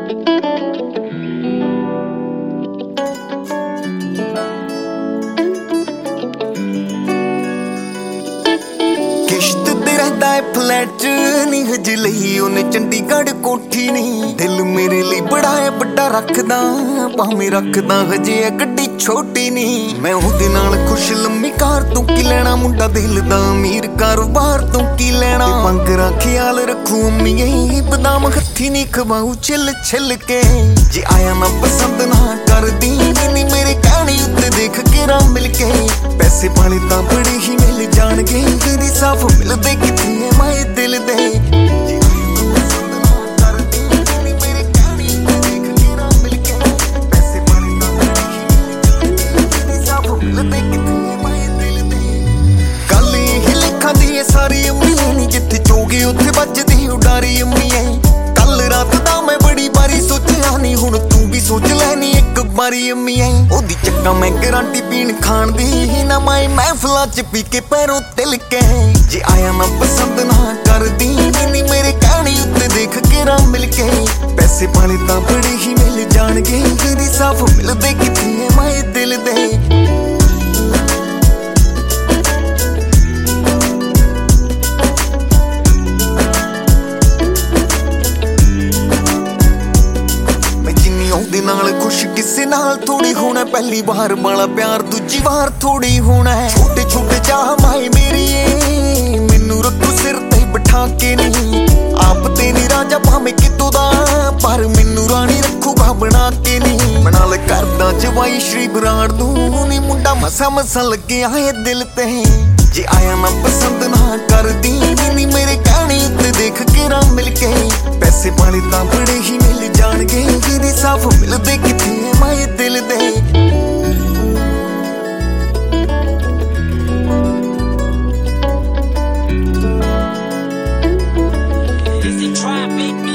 किश्त ते रहंदा है फ्लैट च नी हज लई ओने चंडीगढ़ कोठी नी दिल मेरे लिए बड़ा है बड़ा रखदा भावें रखदा हजे है गड्डी छोटी नी मैं ओहदे नाल खुश लम्मी कार तू की लेना मुंडा दिल दा अमीर कारोबार तू की लेना पंकरा ख्याल रखू अम्मीए बदाम हत्थी नी खवाऊ छिल छिल के जे आया ना पसंद ना कर दी नी मेरे कहने उत्ते देख के रा मिल के पैसे पाने तां बड़े ही मिल जाणगे तेरी साफ मिलदे किथे है माए दिल दे सारी अम्मी नी जिथे चोगे उत्थे बजदी उडारी अम्मी कल रात दा मैं बड़ी बारी सोचिया नी हुण तू भी सोच लैनी एक बारी अम्मी ओदी चक्का मैं गारंटी पीण खाण दी ना माए महफिलां च पी के पैरों तिल के जे आया ना पसंद ना कर दी नी मेरे कहने उत्ते देख के रा मिल के पैसे पाने तां बड़े ही मिल जाणगे तेरी साफ मिलदे किथे है माए दिल दे खुश किसे नाल थोड़ी होना पहली बार वाला प्यार दूजी बार थोड़ी होना है छोटे छोटे चाह माए मेरी मैनू रखो सिर ते बिठा के नहीं आप ते नी राजा भावें कितों दा पर मैनू रानी रखूगा बना के नहीं बना ले करदा जवाई श्री बराड़ दू नी मुंडा मसा मसा लगे आए दिल ते जे आया ना पसंद ना कर दी नी मेरे कहने उत्ते देख के रा मिल के पैसे पाने तां बड़े ही मिल जाणगे तेरी साफ मिलदे किथे है माए दिल दे Is it trap it?